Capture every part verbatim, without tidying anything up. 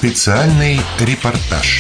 Специальный репортаж.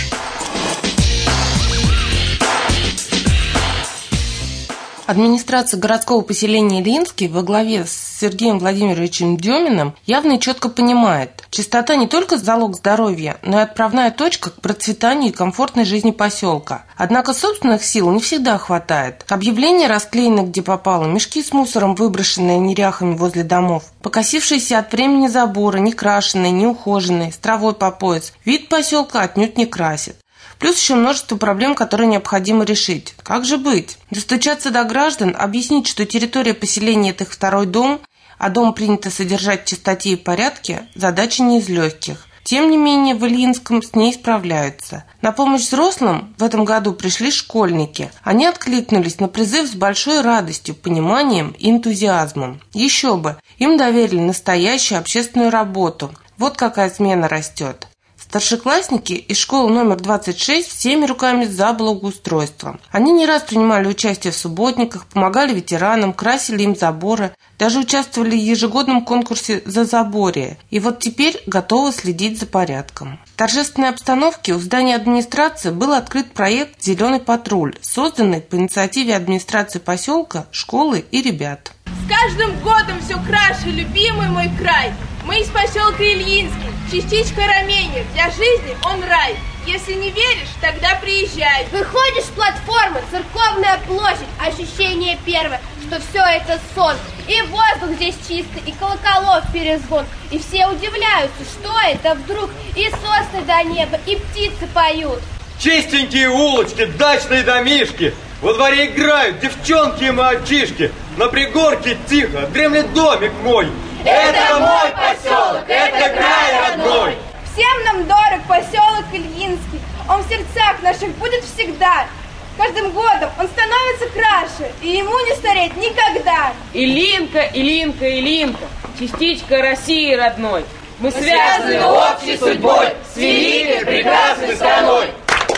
Администрация городского поселения Ильинский во главе с Сергеем Владимировичем Деминым явно и четко понимает, чистота не только залог здоровья, но и отправная точка к процветанию и комфортной жизни поселка. Однако собственных сил не всегда хватает. Объявления расклеены где попало, мешки с мусором, выброшенные неряхами возле домов, покосившиеся от времени заборы, не крашеные, не ухоженные, с травой по пояс. Вид поселка отнюдь не красит. Плюс еще множество проблем, которые необходимо решить. Как же быть? Достучаться до граждан, объяснить, что территория поселения – это их второй дом, а дом принято содержать в чистоте и порядке – задача не из легких. Тем не менее, в Ильинском с ней справляются. На помощь взрослым в этом году пришли школьники. Они откликнулись на призыв с большой радостью, пониманием и энтузиазмом. Еще бы, им доверили настоящую общественную работу. Вот какая смена растет. Старшеклассники из школы номер двадцать шесть всеми руками за благоустройство. Они не раз принимали участие в субботниках, помогали ветеранам, красили им заборы, даже участвовали в ежегодном конкурсе «За заборье». И вот теперь готовы следить за порядком. В торжественной обстановке у здания администрации был открыт проект «Зеленый патруль», созданный по инициативе администрации поселка, школы и ребят. С каждым годом все краше, любимый мой край. Мы из поселка Ильинский, частичка Раменья. Для жизни он рай. Если не веришь, тогда приезжай. Выходишь с платформы, церковная площадь, ощущение первое, что все это сон. И воздух здесь чистый, и колоколов перезвон. И все удивляются, что это вдруг. И сосны до неба, и птицы поют. Чистенькие улочки, дачные домишки. Во дворе играют девчонки и мальчишки. На пригорке тихо дремлет домик мой. Это мой поселок, это край родной. Всем нам дорог поселок Ильинский. Он в сердцах наших будет всегда. Каждым годом он становится краше, и ему не стареть никогда. Ильинка, Ильинка, Ильинка, частичка России родной. Мы, Мы связаны общей судьбой с великой прекрасной страной.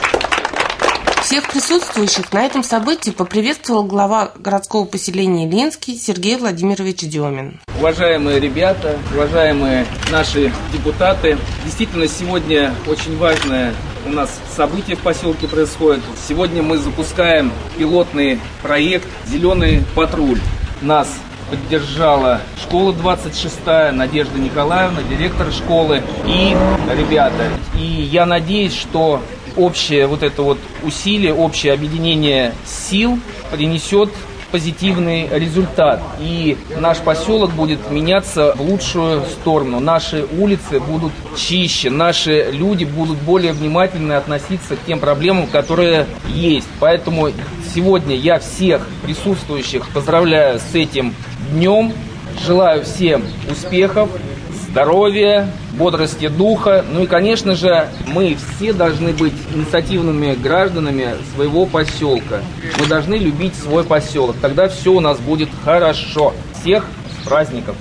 Всех присутствующих на этом событии поприветствовал глава городского поселения Ильинский Сергей Владимирович Демин. Уважаемые ребята, уважаемые наши депутаты, действительно сегодня очень важное у нас событие в поселке происходит. Сегодня мы запускаем пилотный проект «Зеленый патруль». Нас поддержала школа двадцать шестая, Надежда Николаевна, директор школы и ребята. И я надеюсь, что общее вот это вот усилие, общее объединение сил принесет позитивный результат. И наш поселок будет меняться в лучшую сторону. Наши улицы будут чище, наши люди будут более внимательно относиться к тем проблемам, которые есть. Поэтому сегодня я всех присутствующих поздравляю с этим днем. Желаю всем успехов, здоровья, бодрости духа. Ну и, конечно же, мы все должны быть инициативными гражданами своего поселка. Мы должны любить свой поселок. Тогда все у нас будет хорошо. Всех с праздником!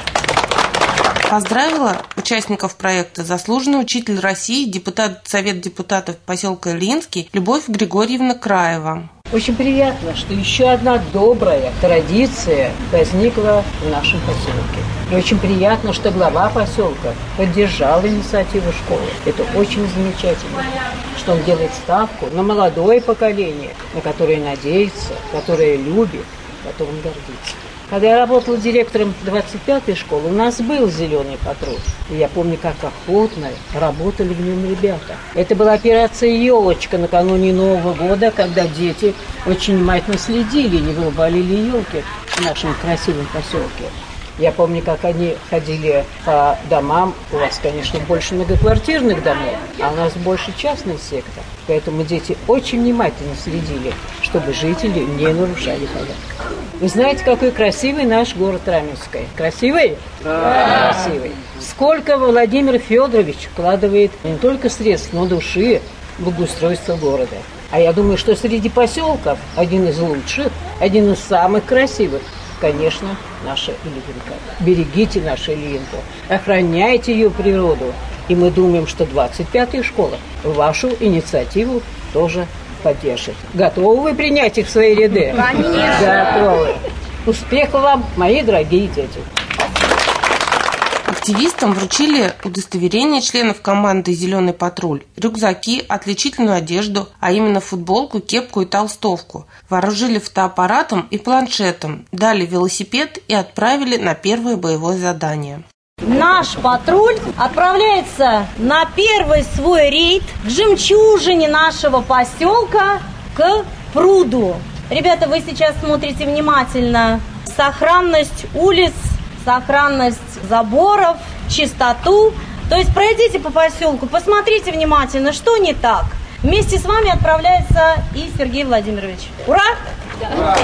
Поздравила участников проекта заслуженный учитель России, депутат Совета депутатов поселка Ильинский Любовь Григорьевна Краева. Очень приятно, что еще одна добрая традиция возникла в нашем поселке. И очень приятно, что глава поселка поддержал инициативу школы. Это очень замечательно, что он делает ставку на молодое поколение, на которое надеется, которое любит, которым гордится. Когда я работала директором двадцать пятой школы, у нас был «Зеленый патруль». И я помню, как охотно работали в нем ребята. Это была операция «Елочка» накануне Нового года, когда дети очень внимательно следили, не выбалили елки в нашем красивом поселке. Я помню, как они ходили по домам. У вас, конечно, больше многоквартирных домов, а у нас больше частный сектор. Поэтому дети очень внимательно следили, чтобы жители не нарушали порядок. Вы знаете, какой красивый наш город Раменский? Красивый? Да. Красивый. Сколько Владимир Федорович вкладывает не только средств, но души в благоустройство города. А я думаю, что среди поселков один из лучших, один из самых красивых, конечно, наша Ильинка. Берегите нашу Ильинку, охраняйте ее природу. И мы думаем, что двадцать пятая школа вашу инициативу тоже поддержит. Готовы вы принять их в свои ряды? Конечно. Готовы. Успехов вам, мои дорогие дети. Активистам вручили удостоверение членов команды «Зеленый патруль», рюкзаки, отличительную одежду, а именно футболку, кепку и толстовку. Вооружили фотоаппаратом и планшетом, дали велосипед и отправили на первое боевое задание. Наш патруль отправляется на первый свой рейд к жемчужине нашего поселка, к пруду. Ребята, вы сейчас смотрите внимательно. Сохранность улиц, сохранность заборов, чистоту. То есть пройдите по поселку, посмотрите внимательно, что не так. Вместе с вами отправляется и Сергей Владимирович. Ура! Ура!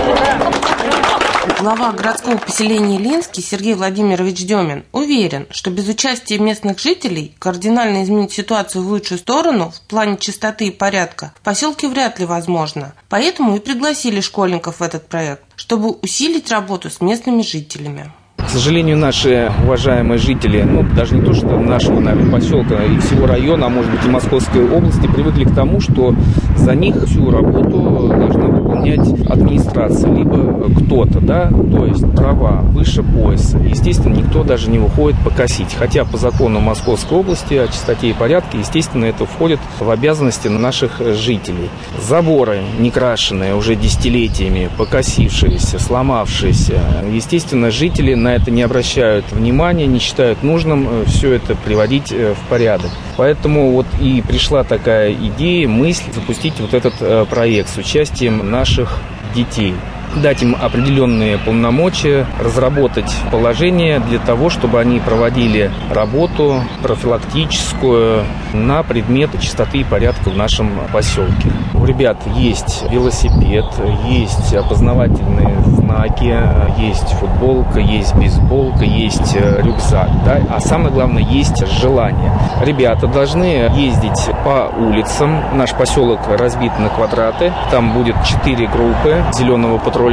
Глава городского поселения Ильинский Сергей Владимирович Демин уверен, что без участия местных жителей кардинально изменить ситуацию в лучшую сторону в плане чистоты и порядка в поселке вряд ли возможно. Поэтому и пригласили школьников в этот проект, чтобы усилить работу с местными жителями. К сожалению, наши уважаемые жители, ну, даже не то, что нашего, наверное, поселка и всего района, а может быть и Московской области, привыкли к тому, что за них всю работу должна выполнять администрация, либо кто-то, да, то есть трава выше пояса. Естественно, никто даже не выходит покосить. Хотя по закону Московской области о чистоте и порядке, естественно, это входит в обязанности наших жителей. Заборы некрашенные уже десятилетиями, покосившиеся, сломавшиеся. Естественно, жители на это не обращают внимания, не считают нужным все это приводить в порядок. Поэтому вот и пришла такая идея, мысль запустить вот этот проект с участием наших детей. Дать им определенные полномочия, разработать положение для того, чтобы они проводили работу профилактическую на предмет чистоты и порядка в нашем поселке. У ребят есть велосипед, есть опознавательные знаки, есть футболка, есть бейсболка, есть рюкзак, да? А самое главное, есть желание. Ребята должны ездить по улицам. Наш поселок разбит на квадраты. Там будет четыре группы зеленого патруля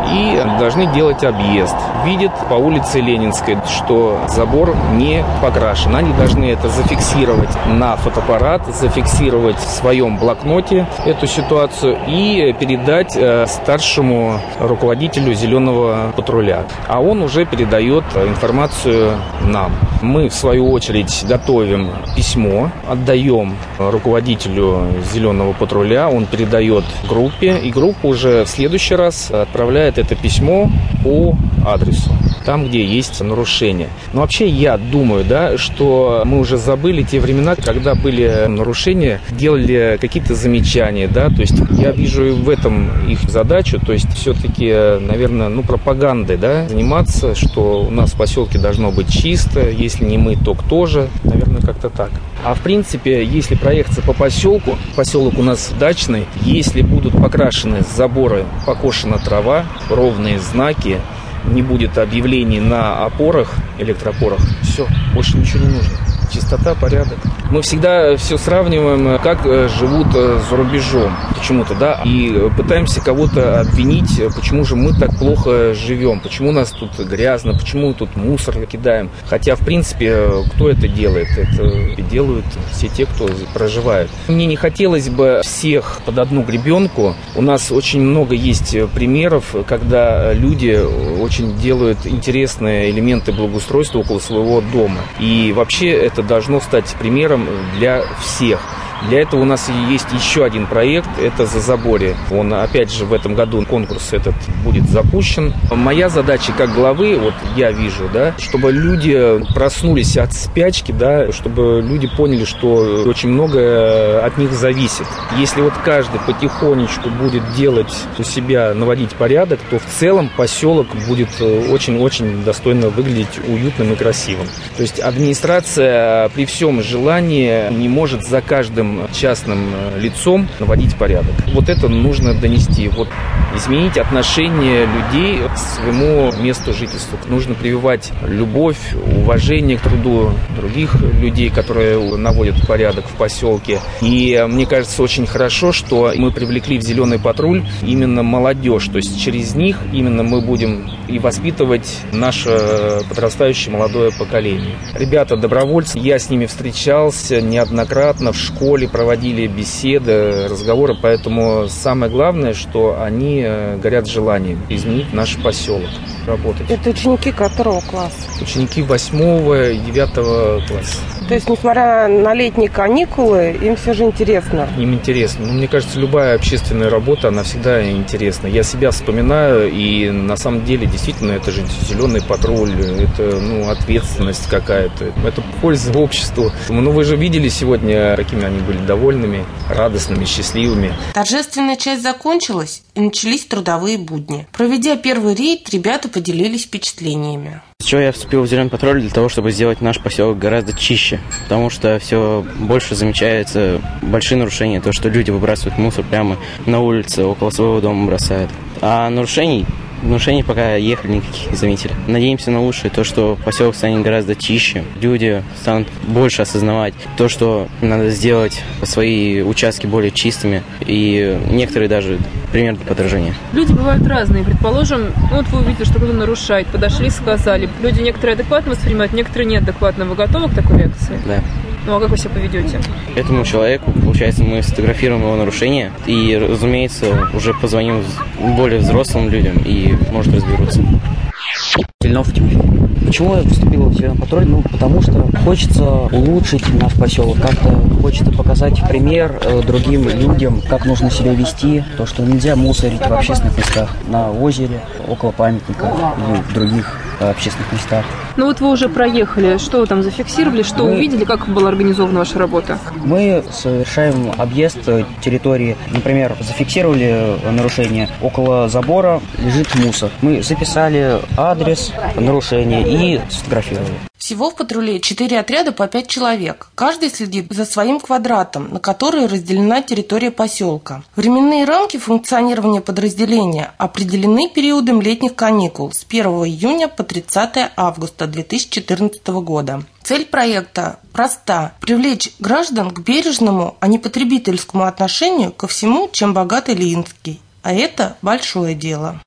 и должны делать объезд. Видят по улице Ленинской, что забор не покрашен. Они должны это зафиксировать на фотоаппарат, зафиксировать в своем блокноте эту ситуацию и передать э, старшему руководителю зеленого патруля. А он уже передает информацию нам. Мы, в свою очередь, готовим письмо, отдаем руководителю зеленого патруля, он передает группе, и группа уже в следующий раз отправляет это письмо по адресу, там, где есть нарушения. Но вообще я думаю, да, что мы уже забыли те времена, когда были нарушения, делали какие-то замечания, да, то есть я вижу в этом их задачу, то есть все-таки, наверное, ну, пропагандой, да, заниматься, что у нас в поселке должно быть чисто, если не мы, то кто же, наверное, как-то так. А в принципе, если проехаться по поселку, поселок у нас дачный, если будут покрашены заборы, покошена трава, ровные знаки, не будет объявлений на опорах, электроопорах, все, больше ничего не нужно. Чистота, порядок. Мы всегда все сравниваем, как живут за рубежом почему-то, да, и пытаемся кого-то обвинить, почему же мы так плохо живем, почему у нас тут грязно, почему тут мусор кидаем. Хотя, в принципе, кто это делает? Это делают все те, кто проживает. Мне не хотелось бы всех под одну гребенку. У нас очень много есть примеров, когда люди очень делают интересные элементы благоустройства около своего дома. И вообще это должно стать примером для всех. Для этого у нас есть еще один проект, это «За заборе». Он, опять же, в этом году конкурс этот будет запущен. Моя задача как главы, вот я вижу, да, чтобы люди проснулись от спячки, да, чтобы люди поняли, что очень многое от них зависит. Если вот каждый потихонечку будет делать у себя, наводить порядок, то в целом поселок будет очень-очень достойно выглядеть уютным и красивым. То есть администрация при всем желании не может за каждым частным лицом наводить порядок. Вот это нужно донести. Вот изменить отношение людей к своему месту жительства. Нужно прививать любовь, уважение к труду других людей, которые наводят порядок в поселке. И мне кажется, очень хорошо, что мы привлекли в «Зеленый патруль» именно молодежь. То есть через них именно мы будем и воспитывать наше подрастающее молодое поколение. Ребята добровольцы, я с ними встречался неоднократно в школе, проводили беседы, разговоры, поэтому самое главное, что они горят желанием изменить наш поселок. работать. Это ученики которого класса? Ученики восьмого и девятого класса. То есть, несмотря на летние каникулы, им все же интересно? Им интересно. Ну, мне кажется, любая общественная работа, она всегда интересна. Я себя вспоминаю, и на самом деле, действительно, это же зеленый патруль, это, ну, ответственность какая-то, это польза обществу. Ну, вы же видели сегодня, какими они были довольными, радостными, счастливыми. Торжественная часть закончилась, и начались трудовые будни. Проведя первый рейд, ребята поделились впечатлениями. С чего я вступил в зеленый патруль? Для того, чтобы сделать наш поселок гораздо чище. Потому что все больше замечается большие нарушения. То, что люди выбрасывают мусор прямо на улице, около своего дома бросают. А нарушений... Нарушений пока ехали никаких не заметили. Надеемся на лучшее, то, что поселок станет гораздо чище. Люди станут больше осознавать то, что надо сделать свои участки более чистыми. И некоторые даже пример для подражания. Люди бывают разные. Предположим, ну, вот вы увидели, что кто-то нарушает, подошли, сказали. Люди некоторые адекватно воспринимают, некоторые неадекватно. Вы готовы к такой реакции? Да. Ну, а как вы себя поведете? Этому человеку, получается, мы сфотографируем его нарушение и, разумеется, уже позвоним более взрослым людям и, может, разберутся. Тельнов Тимофей. Почему я вступил в зеленый патруль? Ну, потому что хочется улучшить наш поселок, как-то хочется показать пример э, другим людям, как нужно себя вести, то, что нельзя мусорить в общественных местах, на озере, около памятника или в других э, общественных местах. Ну вот вы уже проехали, что вы там зафиксировали, что мы... увидели, как была организована ваша работа? Мы совершаем объезд территории, например, зафиксировали нарушение, около забора лежит мусор. Мы записали адрес нарушения и сфотографировали. Всего в патруле четыре отряда по пять человек. Каждый следит за своим квадратом, на который разделена территория поселка. Временные рамки функционирования подразделения определены периодом летних каникул с первого июня по тридцатое августа две тысячи четырнадцатого года. Цель проекта проста – привлечь граждан к бережному, а не потребительскому отношению ко всему, чем богат Ильинский. А это большое дело.